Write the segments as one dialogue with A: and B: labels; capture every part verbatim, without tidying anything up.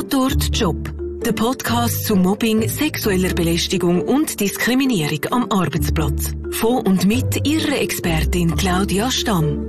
A: Tatort Job. Der Podcast zu Mobbing, sexueller Belästigung und Diskriminierung am Arbeitsplatz. Von und mit Ihrer Expertin Claudia Stamm.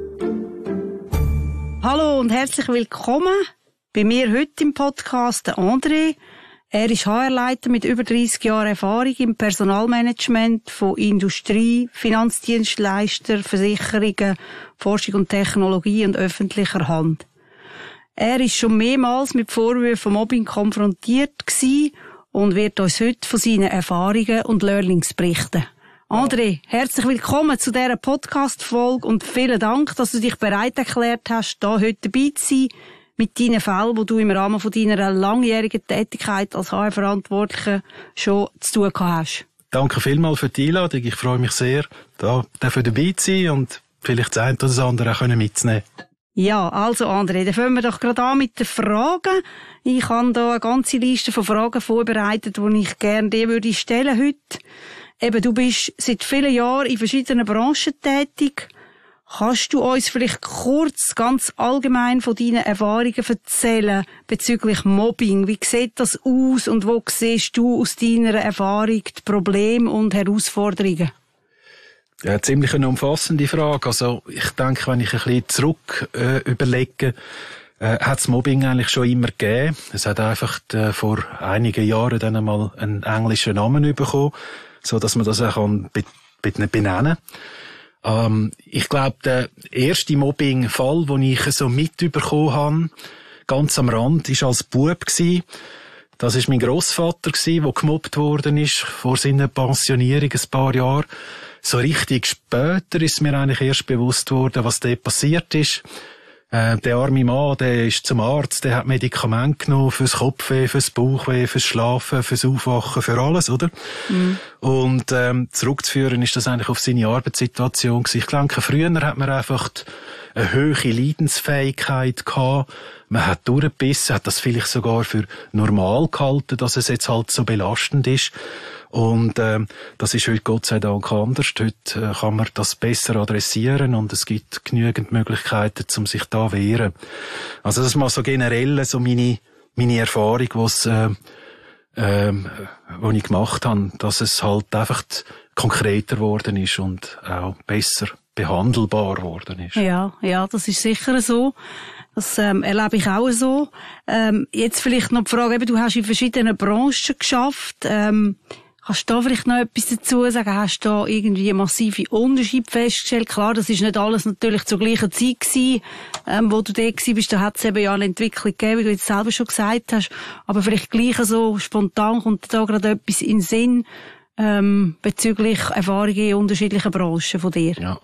B: Hallo und herzlich willkommen. Bei mir heute im Podcast der André. Er ist H R-Leiter mit über dreissig Jahren Erfahrung im Personalmanagement von Industrie, Finanzdienstleister, Versicherungen, Forschung und Technologie und öffentlicher Hand. Er ist schon mehrmals mit Vorwürfen von Mobbing konfrontiert gewesen und wird uns heute von seinen Erfahrungen und Learnings berichten. André, herzlich willkommen zu dieser Podcast-Folge und vielen Dank, dass du dich bereit erklärt hast, hier heute dabei zu sein mit deinen Fällen, die du im Rahmen von deiner langjährigen Tätigkeit als H R-Verantwortlicher schon zu tun gehabt hast.
C: Danke vielmals für die Einladung. Ich freue mich sehr, da dafür dabei zu sein und vielleicht das eine oder das andere auch mitzunehmen.
B: Ja, also André, dann fangen wir doch gerade an mit den Fragen. Ich habe da eine ganze Liste von Fragen vorbereitet, die ich gerne dir würde stellen heute. Eben, du bist seit vielen Jahren in verschiedenen Branchen tätig. Kannst du uns vielleicht kurz, ganz allgemein von deinen Erfahrungen erzählen bezüglich Mobbing? Wie sieht das aus und wo siehst du aus deiner Erfahrung die Probleme und Herausforderungen?
C: Ja, ziemlich eine umfassende Frage. Also ich denke, wenn ich ein bisschen zurück äh, überlege, äh, hat es Mobbing eigentlich schon immer gegeben. Es hat einfach äh, vor einigen Jahren dann einmal einen englischen Namen bekommen, so dass man das auch kann be- be- benennen kann. Ähm, ich glaube, der erste Mobbing-Fall, den ich so mitbekommen habe, ganz am Rand, war als Bub gewesen. Das war mein Grossvater gewesen, der gemobbt worden ist vor seiner Pensionierung ein paar Jahre. So richtig später ist mir eigentlich erst bewusst worden, was dort passiert ist. Äh, der arme Mann, der ist zum Arzt, der hat Medikamente genommen fürs Kopfweh, fürs Bauchweh, fürs Schlafen, fürs Aufwachen, für alles, oder? Mhm. Und ähm, zurückzuführen ist das eigentlich auf seine Arbeitssituation gewesen. Ich denke, früher hat man einfach eine hohe Leidensfähigkeit gehabt. Man hat durchgebissen, hat das vielleicht sogar für normal gehalten, dass es jetzt halt so belastend ist. Und ähm, das ist heute Gott sei Dank anders. Heute äh, kann man das besser adressieren und es gibt genügend Möglichkeiten, um sich da zu wehren. Also das ist mal so generell so meine meine Erfahrung, was äh, ähm, wo ich gemacht habe, dass es halt einfach konkreter geworden ist und auch besser behandelbar geworden ist.
B: Ja, ja, das ist sicher so. Das ähm, erlebe ich auch so. Ähm, jetzt vielleicht noch die Frage, eben, du hast in verschiedenen Branchen geschafft. Ähm, Kannst du da vielleicht noch etwas dazu sagen? Hast du da irgendwie massive Unterschiede festgestellt? Klar, das ist nicht alles natürlich zur gleichen Zeit gewesen, ähm, wo du da gewesen bist. Da hat es eben ja eine Entwicklung gegeben, wie du jetzt selber schon gesagt hast. Aber vielleicht gleich so spontan kommt da gerade etwas in den Sinn, ähm, bezüglich Erfahrungen in unterschiedlichen Branchen von dir.
C: Ja.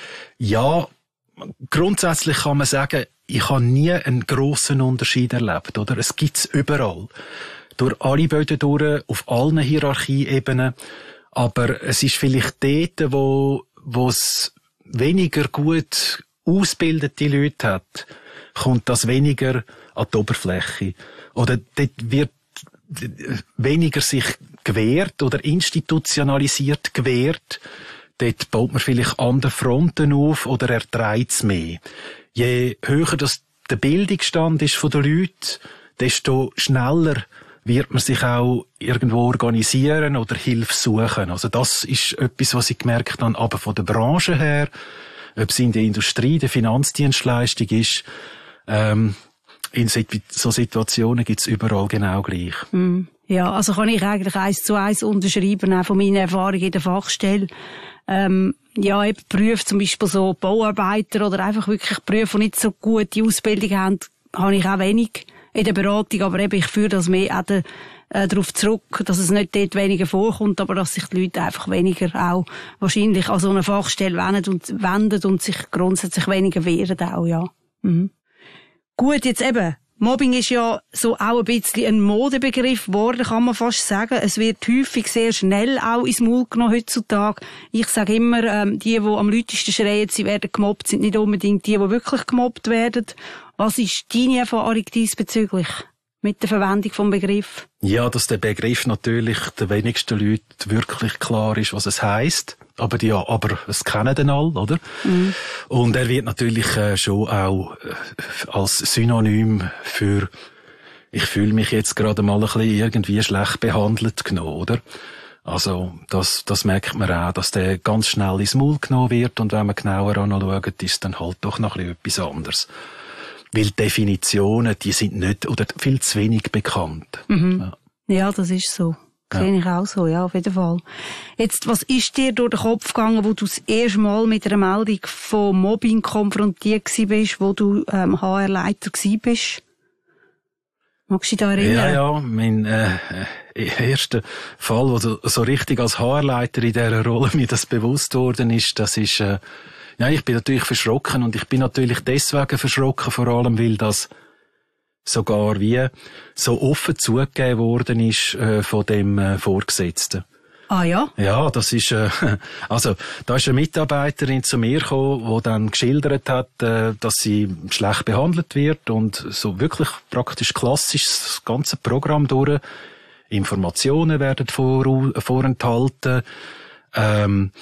C: Ja, grundsätzlich kann man sagen, ich habe nie einen grossen Unterschied erlebt, oder? Es gibt's überall. Durch alle Böden durch, auf allen Hierarchieebenen. Aber es ist vielleicht dort, wo, wo es weniger gut ausgebildete Leute hat, kommt das weniger an die Oberfläche. Oder dort wird weniger sich gewehrt oder institutionalisiert gewehrt. Dort baut man vielleicht andere Fronten auf oder erträgt es mehr. Je höher das der Bildungsstand ist von den Leuten, desto schneller wird man sich auch irgendwo organisieren oder Hilfe suchen. Also das ist etwas, was ich gemerkt habe, aber von der Branche her, ob es in der Industrie, der Finanzdienstleistung ist, ähm, in so Situationen gibt es überall genau gleich.
B: Mm, ja, also kann ich eigentlich eins zu eins unterschreiben, auch von meinen Erfahrungen in der Fachstelle. Ähm, ja, eben Berufe, zum Beispiel so Bauarbeiter oder einfach wirklich Berufe, die nicht so gute Ausbildung haben, habe ich auch wenig in der Beratung, aber eben, ich führe das mehr auch de, äh, darauf zurück, dass es nicht dort weniger vorkommt, aber dass sich die Leute einfach weniger auch wahrscheinlich an so eine Fachstelle wenden und, wenden und sich grundsätzlich weniger wehren auch, ja. Mhm. Gut, jetzt eben, Mobbing ist ja so auch ein bisschen ein Modebegriff geworden, kann man fast sagen. Es wird häufig sehr schnell auch ins Maul genommen heutzutage. Ich sage immer, ähm, die, die am lautesten schreien, sie werden gemobbt, sind nicht unbedingt die, die wirklich gemobbt werden. Was ist deine Erfahrung diesbezüglich mit der Verwendung vom Begriff?
C: Ja, dass der Begriff natürlich den wenigsten Leuten wirklich klar ist, was es heisst. Aber die, ja, aber es kennen den alle, oder? Mhm. Und er wird natürlich äh, schon auch äh, als Synonym für ich fühle mich jetzt gerade mal ein bisschen irgendwie schlecht behandelt genommen, oder? Also, das, das merkt man auch, dass der ganz schnell ins Maul genommen wird und wenn man genauer anschaut, ist dann halt doch noch ein bisschen etwas anderes. Weil Definitionen, die sind nicht, oder viel zu wenig bekannt.
B: Mhm. Ja. ja, das ist so. Das sehe ich auch so, ja, auf jeden Fall. Jetzt, was ist dir durch den Kopf gegangen, wo du das erste Mal mit einer Meldung von Mobbing konfrontiert bist, wo du ähm, H R-Leiter bist? Magst du dich da erinnern?
C: Ja, ja, mein äh, erster Fall, wo du so richtig als H R-Leiter in dieser Rolle mir das bewusst worden ist, das ist, äh, ja, ich bin natürlich verschrocken und ich bin natürlich deswegen verschrocken, vor allem, weil das sogar wie so offen zugegeben worden ist äh, von dem äh, Vorgesetzten.
B: Ah ja?
C: Ja, das ist, äh, also da ist eine Mitarbeiterin zu mir gekommen, die dann geschildert hat, äh, dass sie schlecht behandelt wird und so wirklich praktisch klassisch das ganze Programm durch. Informationen werden vor, vorenthalten, ähm,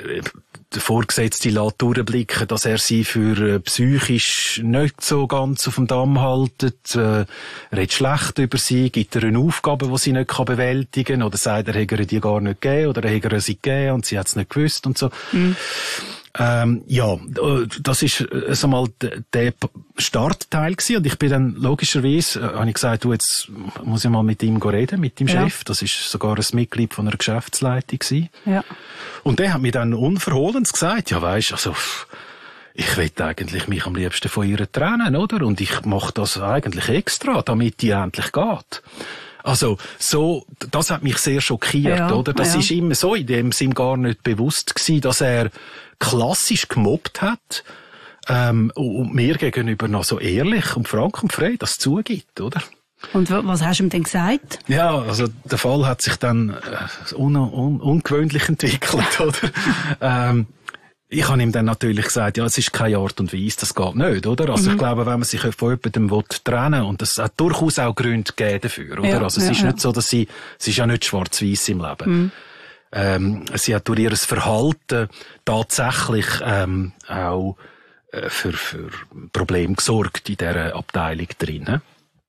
C: der Vorgesetzte lässt durchblicken, dass er sie für äh, psychisch nicht so ganz auf dem Damm haltet, äh, redet schlecht über sie, gibt ihr eine Aufgabe, die sie nicht kann bewältigen kann, oder sagt, er hätte ihr die gar nicht gegeben, oder er hätte ihr sie gegeben und sie hat es nicht gewusst und so. Mhm. Ähm, ja, das ist äh, so mal der Startteil gewesen. Und ich bin dann logischerweise, äh, habe ich gesagt, du, jetzt muss ich mal mit ihm reden, mit dem ja. Chef. Das ist sogar ein Mitglied von einer Geschäftsleitung gewesen. Ja. Und der hat mir dann unverhohlens gesagt, ja weisst, also, ich will eigentlich mich am liebsten von ihr trennen, oder? Und ich mache das eigentlich extra, damit die endlich geht. Also, so, das hat mich sehr schockiert, ja, oder? Das ja. ist ihm so in dem Sinn gar nicht bewusst gewesen, dass er klassisch gemobbt hat, ähm, und mir gegenüber noch so ehrlich und frank und frei das zugibt, oder?
B: Und was hast du ihm denn gesagt?
C: Ja, also, der Fall hat sich dann äh, un- un- ungewöhnlich entwickelt, oder? ähm, Ich habe ihm dann natürlich gesagt, ja, es ist keine Art und Weise, das geht nicht, oder? Also mhm. ich glaube, wenn man sich von jemandem trennen will, und das hat durchaus auch Gründe gegeben dafür, oder? Ja, also es ja, ist ja. nicht so, dass sie, es ist ja nicht schwarz-weiss im Leben. Mhm. Ähm, sie hat durch ihr Verhalten tatsächlich ähm, auch äh, für, für Probleme gesorgt in dieser Abteilung drin.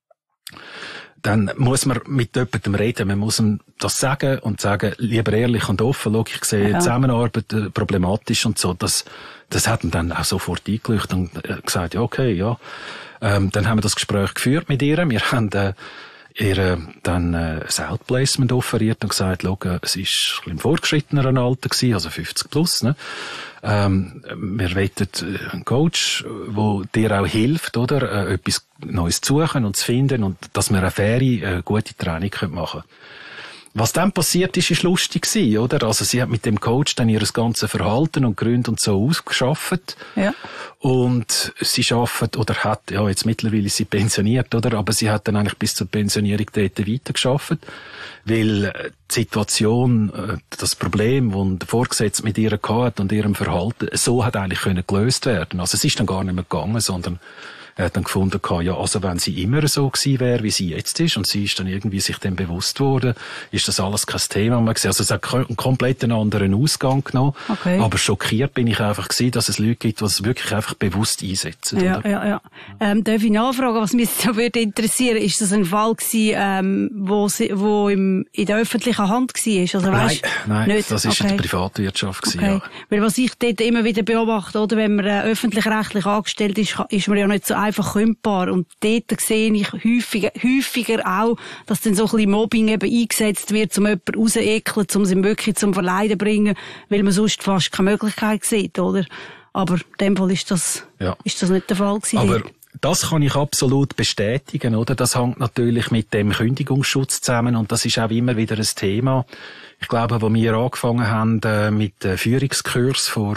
C: Dann muss man mit jemandem reden. Man muss ihm das sagen und sagen, lieber ehrlich und offen, schau, ich sehe ja. Zusammenarbeit äh, problematisch und so. Das, das hat ihn dann auch sofort eingeleuchtet und äh, gesagt, ja, okay, ja. Ähm, dann haben wir das Gespräch geführt mit ihr. Wir haben äh, ihr dann äh, ein Outplacement offeriert und gesagt, schau, es ist im fortgeschritteneren Alter gewesen, also fünfzig plus, ne? Ähm, wir wollen einen Coach, der dir auch hilft, oder, äh, etwas Neues zu suchen und zu finden und dass wir eine faire, äh, gute Training machen können. Was dann passiert ist, ist lustig gewesen, oder? Also sie hat mit dem Coach dann ihr ganzes Verhalten und Gründe und so ausgeschafft. Ja. Und sie schafft, oder hat, ja, jetzt mittlerweile ist sie pensioniert, oder? Aber sie hat dann eigentlich bis zur Pensionierung dort weitergeschafft. Weil die Situation, das Problem, das der Vorgesetzte mit ihr hatte und ihrem Verhalten, so hat eigentlich können gelöst werden. Also es ist dann gar nicht mehr gegangen, sondern er hat dann gefunden, ja, also wenn sie immer so gewesen wäre, wie sie jetzt ist, und sie ist dann irgendwie sich dem bewusst worden, ist das alles kein Thema mehr gewesen. Also es hat einen komplett anderen Ausgang genommen. Okay. Aber schockiert bin ich einfach gewesen, dass es Leute gibt, die es wirklich einfach bewusst einsetzen.
B: Ja, oder? ja, ja. Ähm, darf ich nachfragen, was mich so würde interessieren, ist das ein Fall gewesen, ähm, wo, sie, wo im, in der öffentlichen Hand war? Also,
C: nein,
B: weißt,
C: nein,
B: nicht?
C: das ist
B: okay.
C: in der Privatwirtschaft gewesen,
B: okay.
C: ja.
B: Weil was ich dort immer wieder beobachte, oder, wenn man äh, öffentlich-rechtlich angestellt ist, ist man ja nicht so einfach kündbar. Und dort sehe ich häufiger, häufiger auch, dass dann so ein bisschen Mobbing eben eingesetzt wird, um jemanden rauszuekeln, um sie wirklich zum Verleiden zu bringen, weil man sonst fast keine Möglichkeit sieht, oder? Aber in dem Fall ist das, ja. ist das nicht der Fall gewesen.
C: Aber das kann ich absolut bestätigen, oder? Das hängt natürlich mit dem Kündigungsschutz zusammen und das ist auch immer wieder ein Thema. Ich glaube, als wir angefangen haben äh, mit dem Führungskurs vor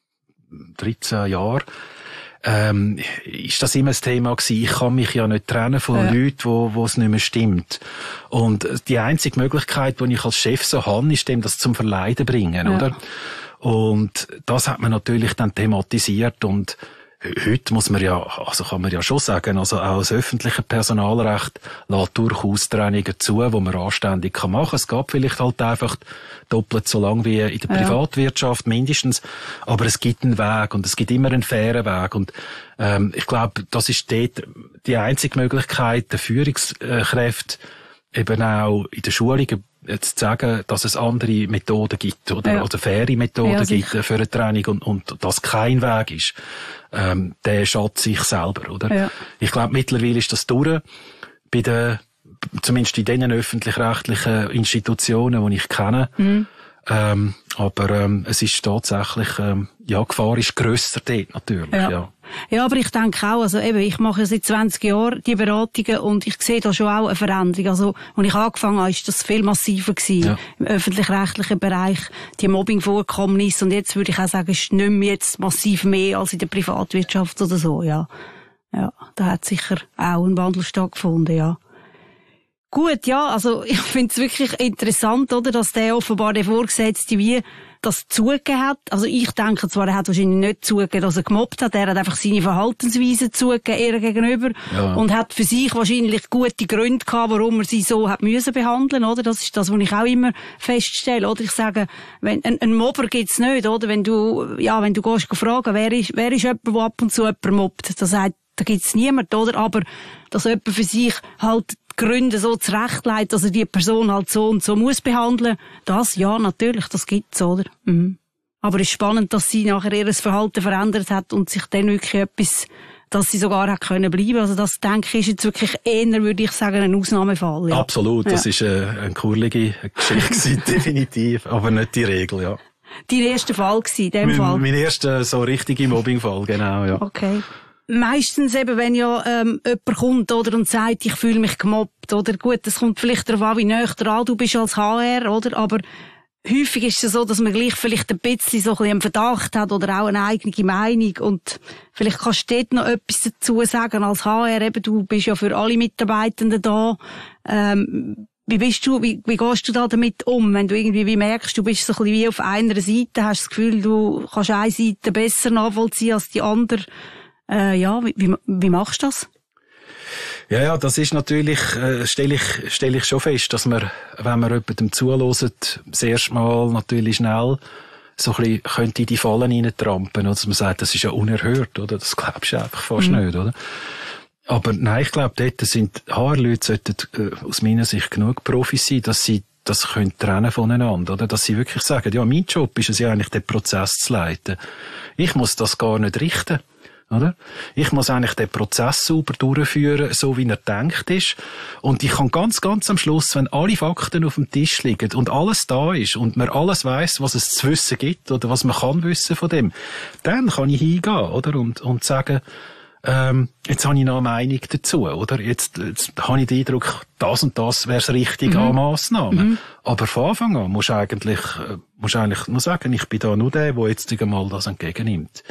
C: dreizehn Jahren, ähm, ist das immer ein Thema gewesen. Ich kann mich ja nicht trennen von ja. Leuten, wo, wo es nicht mehr stimmt. Und die einzige Möglichkeit, die ich als Chef so habe, ist dem das zum Verleiden bringen, ja. oder? Und das hat man natürlich dann thematisiert und heute muss man ja, also kann man ja schon sagen, also auch das öffentliche Personalrecht lässt durchaus Trennungen zu, wo man anständig machen kann. Es geht vielleicht halt einfach doppelt so lang wie in der Privatwirtschaft, mindestens. Aber es gibt einen Weg und es gibt immer einen fairen Weg. Und ähm, ich glaube, das ist dort die einzige Möglichkeit, der Führungskräfte eben auch in der Schulung zu sagen, dass es andere Methoden gibt oder, ja. oder faire Methoden ja, gibt für eine Training und, und dass kein Weg ist, ähm, der schadet sich selber, oder? Ja. Ich glaube, mittlerweile ist das durch. Bei den, zumindest in den öffentlich-rechtlichen Institutionen, die ich kenne. Mhm. Ähm, aber ähm, es ist tatsächlich, ähm, ja, die Gefahr ist grösser dort natürlich, ja. ja.
B: Ja, aber ich denke auch, also eben, ich mache seit zwanzig Jahren die Beratungen und ich sehe da schon auch eine Veränderung. Also, als ich angefangen habe, ist das viel massiver gewesen, ja. im öffentlich-rechtlichen Bereich, die Mobbing-Vorkommnisse. Und jetzt würde ich auch sagen, ist nicht mehr jetzt massiv mehr als in der Privatwirtschaft oder so, ja. Ja, da hat sicher auch ein Wandel stattgefunden, ja. Gut, ja, also ich finde es wirklich interessant, oder, dass der offenbar der Vorgesetzte wie das zugegeben hat. Also ich denke zwar, er hat wahrscheinlich nicht zugegeben, dass er gemobbt hat, er hat einfach seine Verhaltensweise zugegeben ihr gegenüber ja. und hat für sich wahrscheinlich gute Gründe gehabt, warum er sie so hat müssen behandeln, oder? Das ist das, was ich auch immer feststelle, oder? Ich sage, wenn ein, ein Mobber gibt's nicht, oder? Wenn du ja, wenn du gehst fragen, wer ist wer ist jemand, der ab und zu jemanden mobbt, da sagt, da gibt's niemand, oder? Aber dass jemand für sich halt Gründe so zurechtlegt, dass er die Person halt so und so muss behandeln, das, ja, natürlich, das gibt's, oder? Mhm. Aber es ist spannend, dass sie nachher ihr Verhalten verändert hat und sich dann wirklich etwas, dass sie sogar hat können bleiben. Also das, denke ich, ist jetzt wirklich eher, würde ich sagen, ein Ausnahmefall. Ja.
C: Absolut, das ja. ist äh, eine kurlige Geschichte, definitiv, aber nicht die Regel, ja.
B: Dein erster Fall gewesen, in dem
C: mein,
B: Fall?
C: Mein erster so richtiger Mobbingfall, genau, ja.
B: Okay. Meistens eben, wenn ja ähm, jemand kommt oder und sagt, ich fühle mich gemobbt, oder gut, das kommt vielleicht darauf an, wie nahe dran du bist als H R, oder? Aber häufig ist es so, dass man gleich vielleicht ein bisschen so ein bisschen einen Verdacht hat oder auch eine eigene Meinung und vielleicht kannst du dort noch etwas dazu sagen als H R, eben du bist ja für alle Mitarbeitenden da. Ähm, wie bist du, wie, wie gehst du da damit um, wenn du irgendwie wie merkst, du bist so ein bisschen wie auf einer Seite, hast das Gefühl, du kannst eine Seite besser nachvollziehen als die andere? Äh, ja, wie, wie, wie machst du das?
C: Ja, ja, das ist natürlich, äh, stelle ich, stelle ich schon fest, dass man, wenn man jemandem zuhört, das erste Mal natürlich schnell so ein bisschen könnte in die Fallen reintrampen, oder? Dass man sagt, das ist ja unerhört, oder? Das glaubst du einfach fast mhm. nicht, oder? Aber nein, ich glaube, dort sind H R-Leute sollten, äh, aus meiner Sicht genug Profis sein, dass sie das können trennen voneinander, oder? Dass sie wirklich sagen, ja, mein Job ist es ja eigentlich, den Prozess zu leiten. Ich muss das gar nicht richten. Oder? Ich muss eigentlich den Prozess sauber durchführen, so wie er gedacht ist. Und ich kann ganz, ganz am Schluss, wenn alle Fakten auf dem Tisch liegen und alles da ist und man alles weiss, was es zu wissen gibt oder was man kann wissen von dem, dann kann ich hingehen, oder? Und, und sagen, ähm, jetzt habe ich noch eine Meinung dazu, oder? Jetzt, jetzt habe ich den Eindruck, das und das wäre das Richtige mhm. an Massnahmen. Mhm. Aber von Anfang an musst du eigentlich, musst du eigentlich nur sagen, ich bin da nur der, der jetzt einmal das entgegennimmt.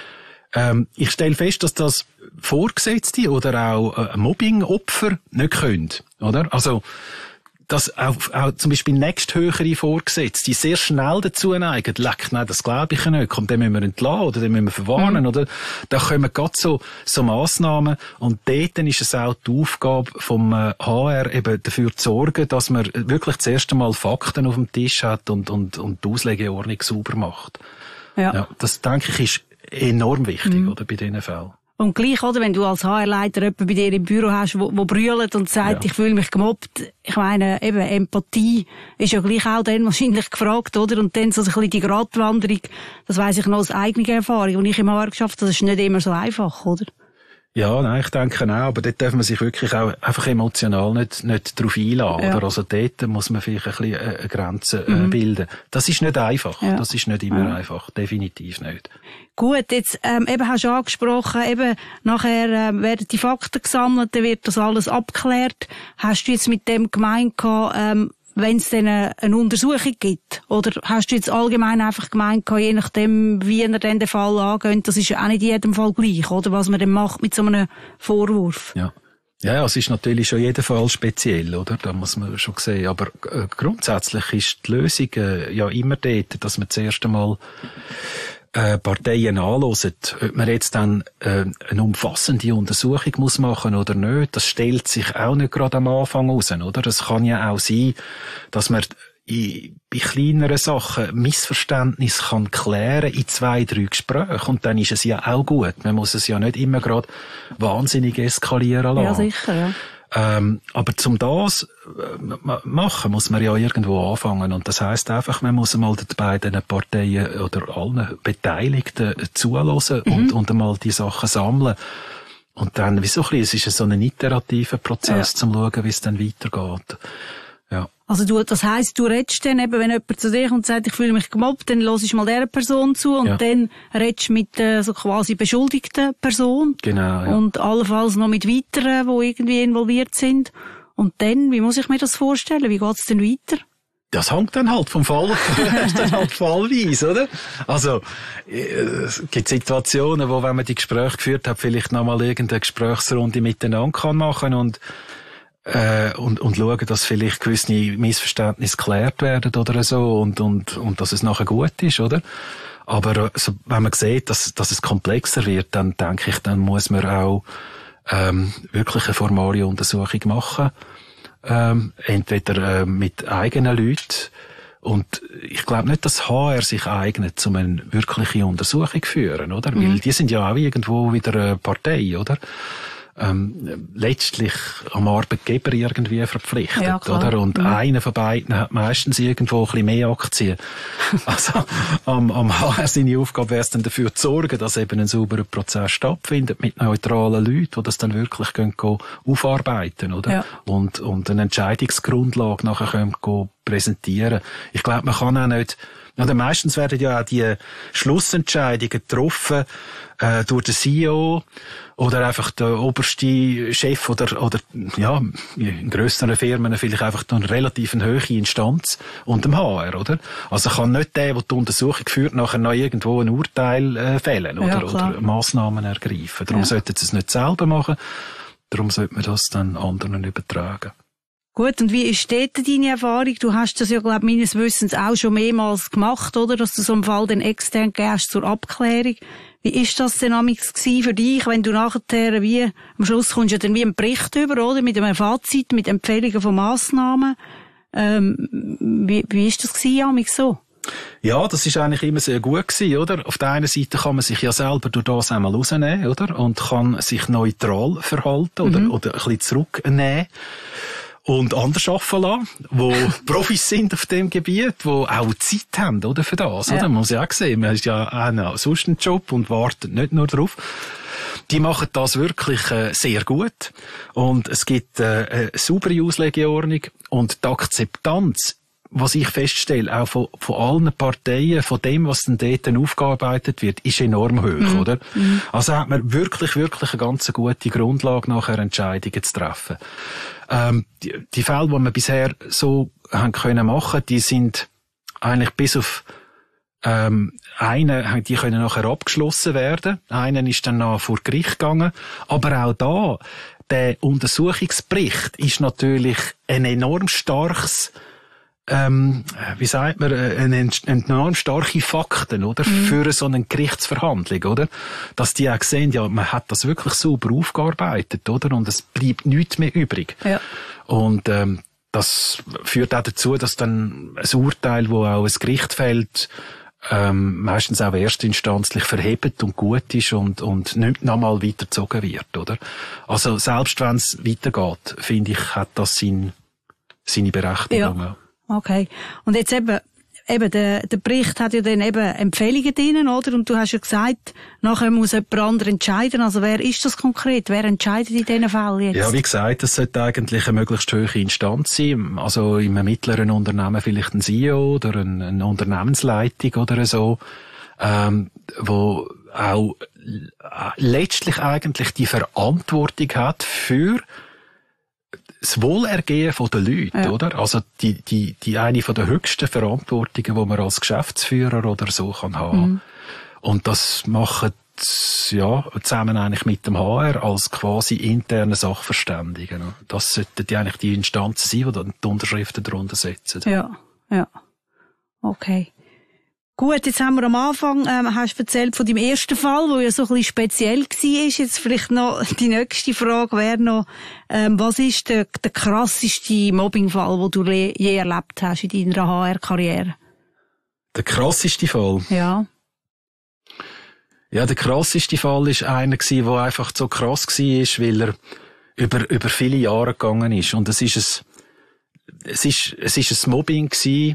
C: Ähm, ich stelle fest, dass das Vorgesetzte oder auch äh, Mobbing-Opfer nicht können, oder? Also, dass auch, auch zum Beispiel nächsthöhere Vorgesetzte sehr schnell dazu neigen, leck, nein, das glaube ich nicht, komm, den müssen wir entlassen oder den müssen wir verwarnen, mhm. oder? Da kommen gerade so, so Massnahmen und dort ist es auch die Aufgabe vom äh, H R eben dafür zu sorgen, dass man wirklich das erste Mal Fakten auf dem Tisch hat und, und, und die Auslegeordnung sauber macht. Ja. Ja, das, denke ich, ist enorm wichtig, mhm. oder, bei diesen Fällen. Und
B: gleich, oder, wenn du als H R-Leiter jemanden bei dir im Büro hast, wo, wo brüllt und sagt, ja. ich fühle mich gemobbt. Ich meine, eben, Empathie ist ja gleich auch dann wahrscheinlich gefragt, oder? Und dann so ein bisschen die Gratwanderung, das weiss ich noch aus eigener Erfahrung, die ich im H R geschafft habe, das ist nicht immer so einfach, oder?
C: Ja, nein, ich denke auch, aber dort darf man sich wirklich auch einfach emotional nicht, nicht drauf einladen, ja. oder? Also dort muss man vielleicht ein bisschen eine Grenze mhm. äh, bilden. Das ist nicht einfach. Ja. Das ist nicht immer ja. einfach. Definitiv nicht.
B: Gut, jetzt, ähm, eben hast du angesprochen, eben, nachher, äh, werden die Fakten gesammelt, dann wird das alles abgeklärt. Hast du jetzt mit dem gemeint gehabt, ähm, wenn es dann eine, eine Untersuchung gibt? Oder hast du jetzt allgemein einfach gemeint, je nachdem, wie er dann den Fall angeht, das ist ja auch nicht in jedem Fall gleich, oder? Was man dann macht mit so einem Vorwurf.
C: Ja. Ja, es ist natürlich schon jeder Fall speziell, oder? Da muss man schon sehen. Aber äh, grundsätzlich ist die Lösung äh, ja immer dort, dass man zuerst einmal äh, Parteien anhören, ob man jetzt dann äh, eine umfassende Untersuchung muss machen oder nicht, das stellt sich auch nicht gerade am Anfang raus, oder? Es kann ja auch sein, dass man in, bei kleineren Sachen Missverständnis kann klären in zwei, drei Gesprächen. Und dann ist es ja auch gut. Man muss es ja nicht immer gerade wahnsinnig eskalieren lassen.
B: Ja, sicher, ja.
C: Ähm, aber zum das äh, machen muss man ja irgendwo anfangen. Und das heisst einfach, man muss einmal den beiden Parteien oder allen Beteiligten zulassen mhm. und, und einmal die Sachen sammeln. Und dann, wie so ein bisschen, es ist so ein iterativer Prozess, ja. zum schauen, wie es dann weitergeht. Ja.
B: Also du, das heisst, du redest dann eben, wenn jemand zu dir kommt und sagt, ich fühle mich gemobbt, dann hörst du mal dieser Person zu und ja. dann redest du mit äh, so quasi beschuldigten Person.
C: Genau, ja.
B: Und allenfalls noch mit weiteren, die irgendwie involviert sind. Und dann, wie muss ich mir das vorstellen? Wie geht's denn weiter?
C: Das hängt dann halt vom Fall, das ist dann halt fallweise, oder? Also, es gibt Situationen, wo, wenn man die Gespräche geführt hat, vielleicht nochmal irgendeine Gesprächsrunde miteinander kann machen und Äh, und, und schauen, dass vielleicht gewisse Missverständnisse geklärt werden oder so und, und, und dass es nachher gut ist, oder? Aber so, wenn man sieht, dass, dass es komplexer wird, dann denke ich, dann muss man auch ähm, wirklich eine formale Untersuchung machen. Ähm, entweder äh, mit eigenen Leuten. Und ich glaube nicht, dass H R sich eignet, um eine wirkliche Untersuchung zu führen, oder? Mhm. Weil die sind ja auch irgendwo wieder eine Partei, oder? Ähm, letztlich am Arbeitgeber irgendwie verpflichtet, ja, oder? Und mhm. einer von beiden hat meistens irgendwo ein bisschen mehr Aktien. Also, am, am H R seine Aufgabe wäre es dann dafür zu sorgen, dass eben ein sauberer Prozess stattfindet mit neutralen Leuten, die das dann wirklich gehen, gehen, aufarbeiten, oder? Ja. Und, und eine Entscheidungsgrundlage nachher können, gehen, präsentieren. Ich glaube, man kann auch nicht, oder meistens werden ja auch die Schlussentscheidungen getroffen, äh, durch den C E O oder einfach der oberste Chef oder, oder, ja, in grösseren Firmen vielleicht einfach eine relativ hohe Instanz und dem H R, oder? Also kann nicht der, der die Untersuchung führt, nachher noch irgendwo ein Urteil äh, fällen, oder, ja, oder Massnahmen ergreifen. Darum ja. sollten sie es nicht selber machen. Darum sollte man das dann anderen übertragen.
B: Gut, und wie ist dort deine Erfahrung? Du hast das ja, glaube ich, meines Wissens auch schon mehrmals gemacht, oder? Dass du so einen Fall dann extern gehst zur Abklärung. Wie ist das denn amigs gsi für dich, wenn du nachher wie, am Schluss kommst du ja dann wie einen Bericht über, oder? Mit einem Fazit, mit Empfehlungen von Massnahmen. Ähm, wie, wie ist das gsi amigs so?
C: Ja, das ist eigentlich immer sehr gut gewesen, oder? Auf der einen Seite kann man sich ja selber durch das einmal rausnehmen, oder? Und kann sich neutral verhalten, oder, mhm. oder ein bisschen zurücknehmen. Und anders arbeiten lassen, die Profis sind auf dem Gebiet, die auch Zeit haben, oder, für das, ja. oder? Man muss ja auch sehen, man hat ja auch noch sonst einen Job und wartet nicht nur drauf. Die machen das wirklich äh, sehr gut. Und es gibt äh, eine saubere Auslegeordnung und die Akzeptanz, was ich feststelle, auch von, von allen Parteien, von dem, was dann dort aufgearbeitet wird, ist enorm hoch, mhm. oder? Mhm. Also hat man wirklich, wirklich eine ganz gute Grundlage, nachher Entscheidungen zu treffen. Ähm, die, die Fälle, die wir bisher so haben können machen, die sind eigentlich bis auf ähm, einen, die können nachher abgeschlossen werden. Einen ist dann noch vor Gericht gegangen. Aber auch da, der Untersuchungsbericht ist natürlich ein enorm starkes Ähm, wie sagt man, eine enorm starke Fakten, oder? Mhm. Für so eine Gerichtsverhandlung, oder? Dass die auch sehen, ja, man hat das wirklich sauber aufgearbeitet, oder? Und es bleibt nichts mehr übrig. Ja. Und, ähm, das führt auch dazu, dass dann ein Urteil, wo auch ein Gericht fällt, ähm, meistens auch erstinstanzlich verhebt und gut ist und, und nicht nochmal weitergezogen wird, oder? Also, selbst wenn es weitergeht, finde ich, hat das seine, seine Berechtigung. Ja.
B: Okay. Und jetzt eben, eben, der, der Bericht hat ja dann eben Empfehlungen drin, oder? Und du hast ja gesagt, nachher muss jemand anderes entscheiden. Also wer ist das konkret? Wer entscheidet in diesen Fällen jetzt?
C: Ja, wie gesagt, es sollte eigentlich eine möglichst hohe Instanz sein. Also in einem mittleren Unternehmen vielleicht ein C E O oder eine, eine Unternehmensleitung oder so, ähm, wo auch letztlich eigentlich die Verantwortung hat für das Wohlergehen von den Leuten, ja. oder? Also die, die, die eine von der höchsten Verantwortungen, die man als Geschäftsführer oder so kann haben. Mhm. Und das machen ja zusammen eigentlich mit dem H R als quasi interne Sachverständigen. Das sollten die eigentlich die Instanzen sein, die dann die Unterschriften darunter setzen.
B: Ja, ja. Okay. Gut, jetzt haben wir am Anfang, ähm, hast du erzählt von deinem ersten Fall, der ja so ein bisschen speziell war. Jetzt vielleicht noch die nächste Frage wäre noch, ähm, was ist der, der krasseste Mobbingfall, den du je erlebt hast in deiner H R-Karriere?
C: Der krasseste Fall?
B: Ja.
C: Ja, der krasseste Fall war einer, der einfach so krass war, weil er über, über viele Jahre gegangen ist. Und es ist ein, es ist, es ist ein Mobbing gewesen,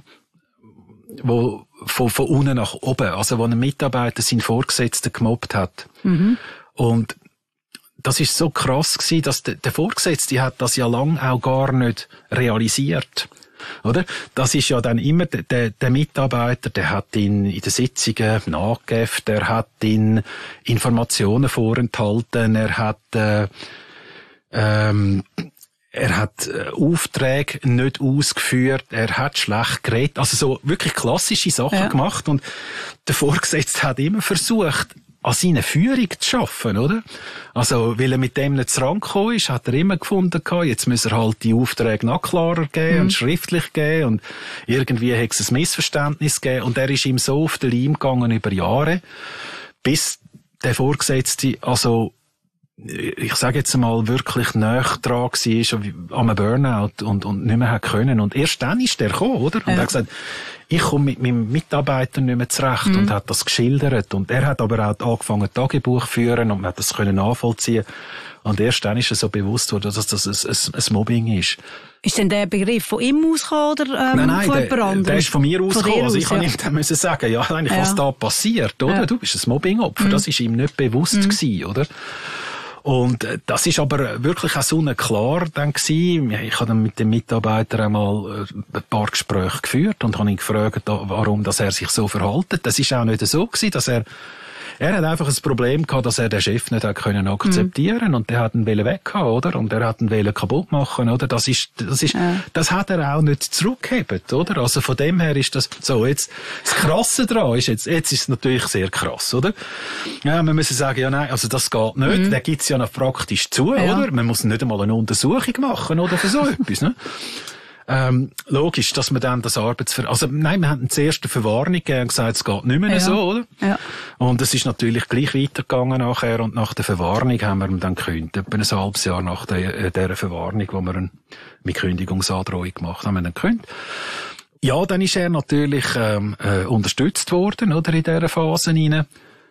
C: wo von, von unten nach oben, also wo ein Mitarbeiter seinen Vorgesetzten gemobbt hat. Mhm. Und das ist so krass gewesen, dass der, der Vorgesetzte hat das ja lang auch gar nicht realisiert. Oder? Das ist ja dann immer der, der, der Mitarbeiter, der hat ihn in den Sitzungen nachgegeben, der hat ihn Informationen vorenthalten, er hat, äh, ähm, er hat Aufträge nicht ausgeführt, er hat schlecht geredet, also so wirklich klassische Sachen ja. gemacht und der Vorgesetzte hat immer versucht, an seiner Führung zu arbeiten, oder? Also, weil er mit dem nicht zurangekommen ist, hat er immer gefunden, jetzt muss er halt die Aufträge noch klarer geben mhm. und schriftlich geben und irgendwie hat es ein Missverständnis gegeben und er ist ihm so auf den Leim gegangen über Jahre, bis der Vorgesetzte, also ich sage jetzt mal, wirklich nahe dran war an einem Burnout und, und nicht mehr hat können. Und erst dann ist der gekommen, oder? Und ja. er hat gesagt, ich komme mit meinem Mitarbeiter nicht mehr zurecht mhm. und hat das geschildert. Und er hat aber auch angefangen, Tagebuch zu führen und man hat das können nachvollziehen. Und erst dann ist er so bewusst worden, dass das ein, ein, ein Mobbing ist.
B: Ist denn der Begriff von ihm ausgekommen oder ähm,
C: nein, nein,
B: von
C: der,
B: jemand anderem?
C: Der ist von mir ausgekommen. Also ich
B: ja.
C: kann ihm dann müssen sagen, ja, eigentlich, ja. was da passiert, oder? Ja. Du bist ein Mobbingopfer. Mhm. Das ist ihm nicht bewusst mhm. gewesen, oder? Und das ist aber wirklich auch so klar dann gewesen. Ich habe dann mit dem Mitarbeiter einmal ein paar Gespräche geführt und habe ihn gefragt, warum dass er sich so verhält. Das ist auch nicht so gewesen, dass er Er hat einfach ein Problem gehabt, dass er den Chef nicht hat können akzeptieren mhm. und der hat ihn weggehauen, oder? Und er hat ihn kaputt machen, oder? Das ist, das ist, ja. das hat er auch nicht zurückgehebt, oder? Also von dem her ist das so. Jetzt das Krasse daran ist jetzt, jetzt ist es natürlich sehr krass, oder? Ja, man muss sagen, ja, nein, also das geht nicht. Mhm. Der gibt's ja noch praktisch zu, ja. oder? Man muss nicht einmal eine Untersuchung machen, oder? Für so etwas, ne? Ähm, logisch, dass man dann das Arbeitsver... Also, nein, wir haben zuerst eine Verwarnung gegeben und gesagt, es geht nicht mehr ja. so, oder? Ja. Und es ist natürlich gleich weitergegangen nachher und nach der Verwarnung haben wir ihn dann gekündigt. Etwa ein halbes Jahr nach der, der Verwarnung, wo wir ihn mit Kündigungsandrohung gemacht haben, haben wir ihn gekündigt. Ja, dann ist er natürlich ähm, äh, unterstützt worden, oder, in dieser Phase hinein.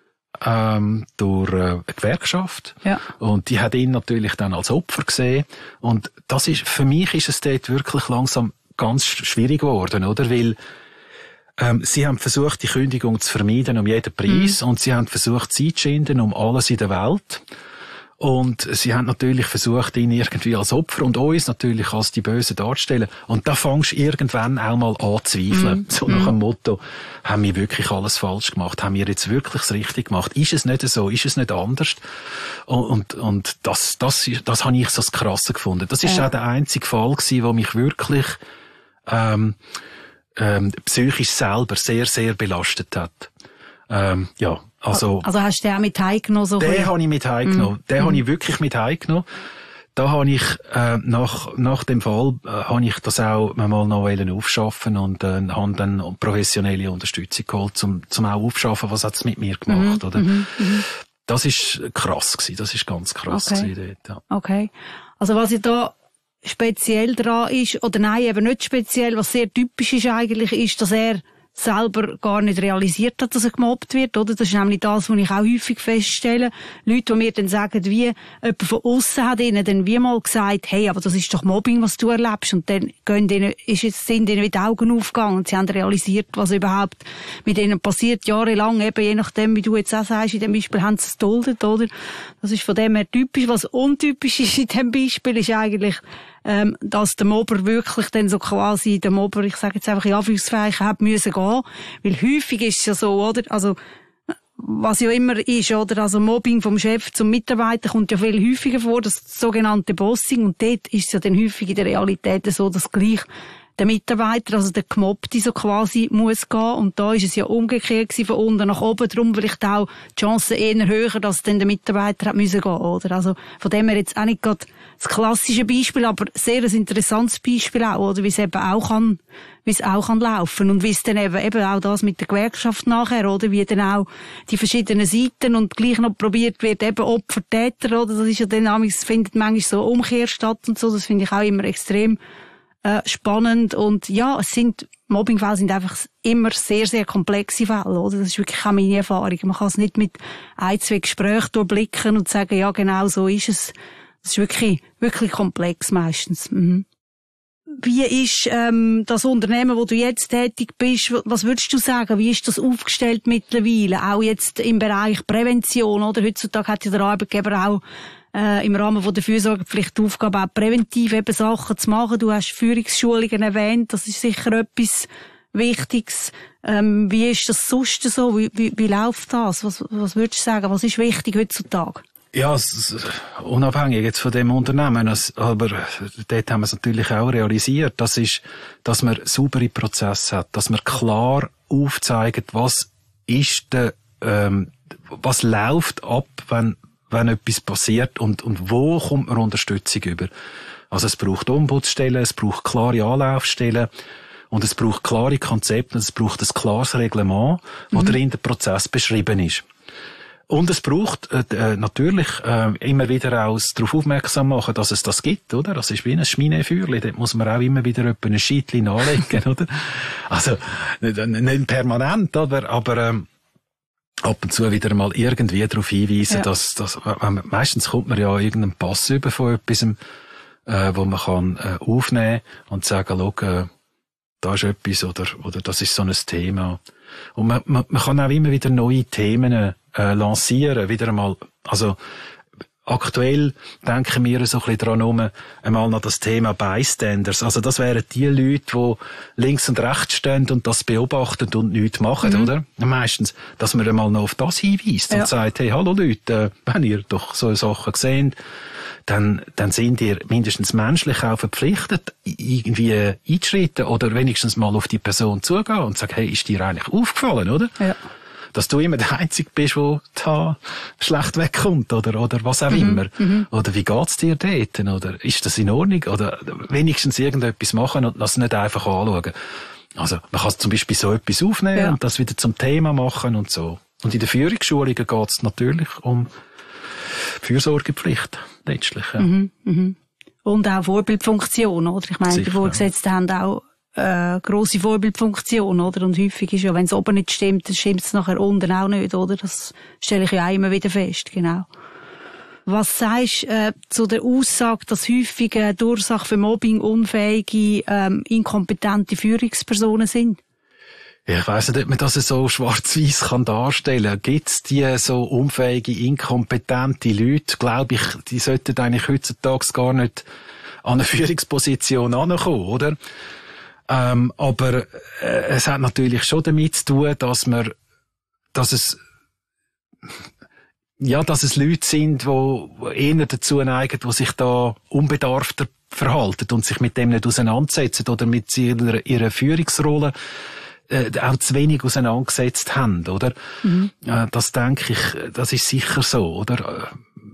C: Ähm, durch äh, eine Gewerkschaft. Ja. Und die hat ihn natürlich dann als Opfer gesehen. Und das ist, für mich ist es dort wirklich langsam ganz schwierig geworden, oder? Weil, ähm, sie haben versucht, die Kündigung zu vermeiden um jeden Preis. Mhm. Und sie haben versucht, Zeit zu schinden um alles in der Welt. Und sie haben natürlich versucht, ihn irgendwie als Opfer und uns natürlich als die Bösen darzustellen. Und da fängst du irgendwann auch mal an zu zweifeln. Mm. So nach dem Motto, haben wir wirklich alles falsch gemacht? Haben wir jetzt wirklich das Richtige gemacht? Ist es nicht so? Ist es nicht anders? Und, und, und das, das, das, das habe ich so das Krasse gefunden. Das ist ja. auch der einzige Fall gewesen, der mich wirklich, ähm, ähm, psychisch selber sehr, sehr belastet hat. Ähm, ja. Also,
B: also hast du den auch mit heimgenommen? So
C: den habe ich mit heimgenommen. Mm. Den mm. habe ich wirklich mit heimgenommen. Da habe ich, äh, nach, nach dem Fall, äh, habe ich das auch mal noch aufschaffen und, äh, habe dann professionelle Unterstützung geholt, zum, zum auch aufschaffen, was hat es mit mir gemacht, mm. oder? Mm. Das ist krass gewesen. Das ist ganz krass
B: okay.
C: gewesen dort, ja.
B: Okay. Also was ich da speziell dran ist, oder nein, eben nicht speziell, was sehr typisch ist eigentlich, ist, dass er selber gar nicht realisiert hat, dass er gemobbt wird, oder? Das ist nämlich das, was ich auch häufig feststelle. Leute, die mir dann sagen, wie jemand von aussen hat ihnen dann wie mal gesagt, hey, aber das ist doch Mobbing, was du erlebst. Und dann gehen denen, ist jetzt, sind ihnen wieder die Augen aufgegangen und sie haben realisiert, was überhaupt mit ihnen passiert, jahrelang, eben je nachdem, wie du jetzt auch sagst, in dem Beispiel haben sie es geduldet, oder? Das ist von dem her typisch. Was untypisch ist in dem Beispiel, ist eigentlich, Ähm, dass der Mobber wirklich dann so quasi, der Mobber, ich sage jetzt einfach in Anführungszeichen, hat müssen gehen. Weil häufig ist es ja so, oder? Also, was ja immer ist, oder? Also Mobbing vom Chef zum Mitarbeiter kommt ja viel häufiger vor, das sogenannte Bossing. Und dort ist es ja dann häufig in der Realität so, dass gleich der Mitarbeiter, also der Gemobbte so quasi muss gehen. Und da ist es ja umgekehrt gewesen, von unten nach oben. Darum vielleicht auch die Chance eher höher, dass dann der Mitarbeiter hat müssen gehen, oder? Also von dem her jetzt auch nicht gerade das klassische Beispiel, aber sehr ein interessantes Beispiel auch, oder? Wie es eben auch kann, wie es auch kann laufen. Und wie es dann eben, eben auch das mit der Gewerkschaft nachher, oder? Wie dann auch die verschiedenen Seiten und gleich noch probiert wird, eben Opfer, Täter, oder? Das ist ja dann, es findet manchmal so Umkehr statt und so. Das finde ich auch immer extrem äh, spannend. Und ja, es sind, Mobbingfälle sind einfach immer sehr, sehr komplexe Fälle, oder? Das ist wirklich auch meine Erfahrung. Man kann es nicht mit ein, zwei Gesprächen durchblicken und sagen, ja, genau so ist es. Das ist wirklich, wirklich komplex meistens. Mhm. Wie ist ähm, das Unternehmen, wo du jetzt tätig bist, was würdest du sagen, wie ist das aufgestellt mittlerweile? Auch jetzt im Bereich Prävention, oder? Heutzutage hat ja der Arbeitgeber auch äh, im Rahmen von der Fürsorgepflicht die Aufgabe, auch präventiv eben Sachen zu machen. Du hast Führungsschulungen erwähnt, das ist sicher etwas Wichtiges. Ähm, wie ist das sonst so? Wie, wie, wie läuft das? Was, was würdest du sagen, was ist wichtig heutzutage?
C: Ja, es, unabhängig jetzt von dem Unternehmen, es, aber dort haben wir es natürlich auch realisiert, das ist, dass man saubere Prozesse hat, dass man klar aufzeigt, was ist der, ähm, was läuft ab, wenn, wenn etwas passiert und, und wo kommt man Unterstützung über. Also es braucht Ombudsstellen, es braucht klare Anlaufstellen und es braucht klare Konzepte, es braucht ein klares Reglement, wo mhm. drin der Prozess beschrieben ist. Und es braucht äh, natürlich äh, immer wieder auch darauf aufmerksam machen, dass es das gibt, oder? Das ist wie ein Schminefeuerli, dort muss man auch immer wieder ein Scheitchen anlegen, oder? Also nicht, nicht permanent, aber, aber ähm, ab und zu wieder mal irgendwie darauf hinweisen, ja. dass, dass äh, meistens kommt man ja irgendeinen Pass über von etwas, äh, wo man kann äh, aufnehmen und sagen, schau, äh, da ist etwas oder oder das ist so ein Thema. Und man, man, man kann auch immer wieder neue Themen äh, lancieren, wieder einmal, also aktuell denken wir so ein bisschen dran um, einmal noch das Thema Bystanders. Also das wären die Leute, die links und rechts stehen und das beobachten und nichts machen, mhm. oder? Meistens, dass man einmal noch auf das hinweist ja. und sagt, hey, hallo Leute, wenn ihr doch so Sachen seht, dann, dann sind ihr mindestens menschlich auch verpflichtet, irgendwie einzuschreiten oder wenigstens mal auf die Person zugehen und sagen, hey, ist dir eigentlich aufgefallen, oder? Ja. Dass du immer der Einzige bist, der da schlecht wegkommt, oder, oder was auch mhm. immer. Mhm. Oder wie geht's dir dort? Oder ist das in Ordnung? Oder wenigstens irgendetwas machen und das nicht einfach anschauen. Also, man kann zum Beispiel so etwas aufnehmen ja. und das wieder zum Thema machen und so. Und in den Führungsschulungen geht's natürlich um Fürsorgepflicht, letztlich. Ja.
B: Mhm, mhm. Und auch Vorbildfunktion, oder? Ich meine, sicher, die Vorgesetzten ja. haben auch äh, grosse Vorbildfunktion, oder? Und häufig ist ja, wenn es oben nicht stimmt, dann stimmt es nachher unten auch nicht, oder? Das stelle ich ja auch immer wieder fest, genau. Was sagst du äh, zu der Aussage, dass häufig äh, die Ursache für Mobbing unfähige, ähm, inkompetente Führungspersonen sind?
C: Ich weiss nicht, ob man das so schwarz-weiss kann darstellen kann. Gibt's die so unfähige, inkompetente Leute? Glaube ich, die sollten eigentlich heutzutage gar nicht an eine Führungsposition ankommen, oder? Ähm, aber äh, es hat natürlich schon damit zu tun, dass man, dass es, ja, dass es Leute sind, die eher dazu neigen, die sich da unbedarfter verhalten und sich mit dem nicht auseinandersetzen oder mit ihrer, ihrer Führungsrolle Äh, auch zu wenig auseinandergesetzt haben, oder? Mhm. Äh, das denke ich, das ist sicher so, oder?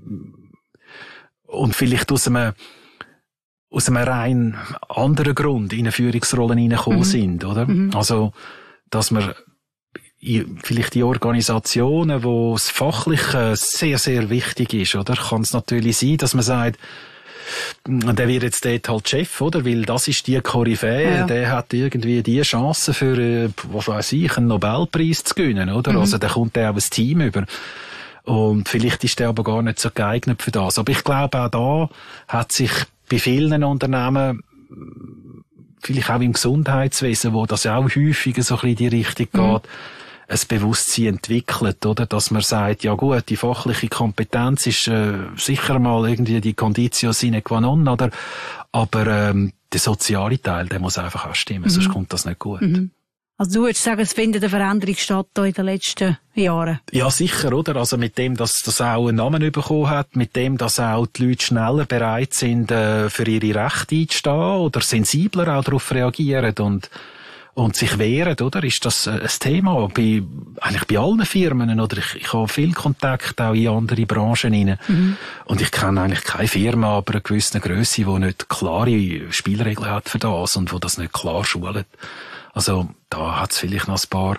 C: Und vielleicht aus einem, aus einem rein anderen Grund in eine Führungsrolle hineingekommen mhm. sind, oder? Mhm. Also, dass man vielleicht die Organisationen, wo das Fachliche sehr, sehr wichtig ist, oder? Kann es natürlich sein, dass man sagt, der wird jetzt dort halt Chef, oder? Weil das ist die Koryphäe, ja. der hat irgendwie die Chance für, was weiß ich, einen Nobelpreis zu gewinnen, oder? Mhm. Also, da kommt der auch ein Team über. Und vielleicht ist der aber gar nicht so geeignet für das. Aber ich glaube, auch da hat sich bei vielen Unternehmen, vielleicht auch im Gesundheitswesen, wo das auch häufiger so ein bisschen in die Richtung geht, mhm. ein Bewusstsein entwickelt, oder? Dass man sagt, ja gut, die fachliche Kompetenz ist äh, sicher mal irgendwie die Conditio sine qua non, oder? Aber ähm, der soziale Teil, der muss einfach auch stimmen, mhm. sonst kommt das nicht gut. Mhm.
B: Also du würdest sagen, es findet eine Veränderung statt da in den letzten Jahren?
C: Ja, sicher, oder? Also mit dem, dass das auch einen Namen bekommen hat, mit dem, dass auch die Leute schneller bereit sind, äh, für ihre Rechte einzustehen oder sensibler auch darauf reagieren und und sich wehren, oder? Ist das ein Thema bei, eigentlich bei allen Firmen, oder? Ich, ich habe viel Kontakt auch in andere Branchen rein. Mhm. Und ich kenne eigentlich keine Firma, aber eine gewisse Grösse, die nicht klare Spielregeln hat für das und wo das nicht klar schult. Also, da hat es vielleicht noch ein paar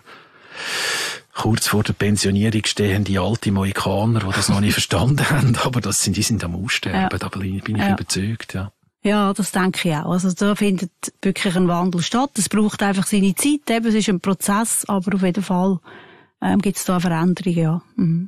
C: kurz vor der Pensionierung stehende alte Mohikaner, die das noch nicht verstanden haben, aber das sind, die sind am Aussterben, ja. Da bin ich ja. überzeugt, ja.
B: Ja, das denke ich auch. Also da findet wirklich ein Wandel statt. Es braucht einfach seine Zeit, eben, es ist ein Prozess, aber auf jeden Fall ähm, gibt es da eine Veränderung, ja. Mhm.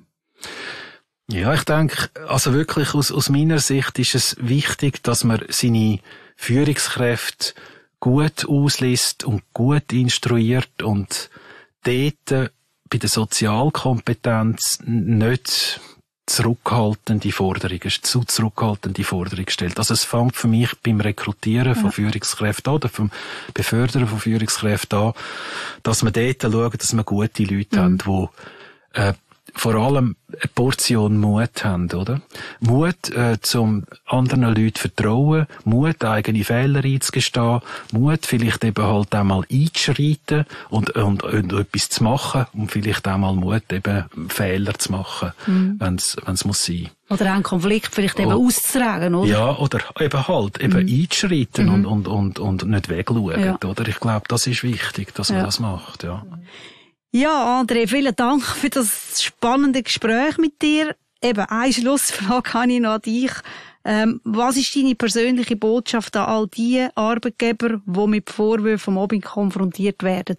C: Ja, ich denke, also wirklich aus, aus meiner Sicht ist es wichtig, dass man seine Führungskräfte gut ausliest und gut instruiert und dort bei der Sozialkompetenz nicht zurückhaltende Forderungen, zu zurückhaltende Forderungen stellt. Also es fängt für mich beim Rekrutieren von ja. Führungskräften an, oder vom Befördern von Führungskräften an, dass wir dort schauen, dass wir gute Leute mhm. haben, die äh, vor allem eine Portion Mut haben, oder? Mut, äh, zum anderen Leuten vertrauen, Mut, eigene Fehler einzugestehen, Mut, vielleicht eben halt auch mal einzuschreiten und, und, und etwas zu machen und vielleicht auch mal Mut, eben Fehler zu machen, mhm. wenn es muss sein.
B: Oder auch einen Konflikt vielleicht eben oh, auszutragen, oder?
C: Ja, oder eben halt, eben mhm. einzuschreiten mhm. und, und, und, und nicht wegschauen, ja. oder? Ich glaube, das ist wichtig, dass man ja. das macht, ja.
B: Ja, André, vielen Dank für das spannende Gespräch mit dir. Eben, eine Schlussfrage habe ich noch an dich. Ähm, was ist deine persönliche Botschaft an all die Arbeitgeber, die mit Vorwürfen von Mobbing konfrontiert werden?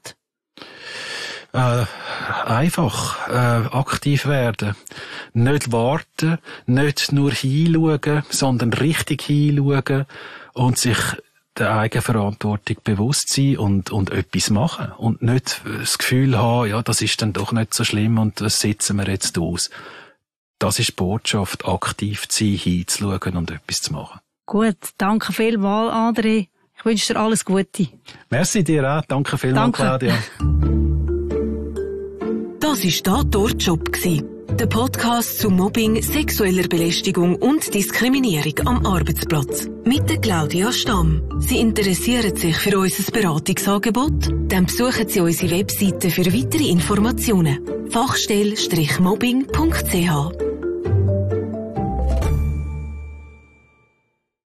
C: Äh, einfach äh, aktiv werden. Nicht warten, nicht nur hinschauen, sondern richtig hinschauen und sich der Eigenverantwortung bewusst sein und, und etwas machen. Und nicht das Gefühl haben, ja, das ist dann doch nicht so schlimm und das setzen wir jetzt aus. Das ist die Botschaft, aktiv zu sein, hinzuschauen und etwas zu machen.
B: Gut, danke vielmals, André. Ich wünsche dir alles Gute.
C: Merci dir auch. Danke vielmals, Claudia.
A: Das war «Da dort Job», der Podcast zu Mobbing, sexueller Belästigung und Diskriminierung am Arbeitsplatz. Mit der Claudia Stamm. Sie interessieren sich für unser Beratungsangebot? Dann besuchen Sie unsere Webseite für weitere Informationen. fachstelle Strich mobbing punkt c h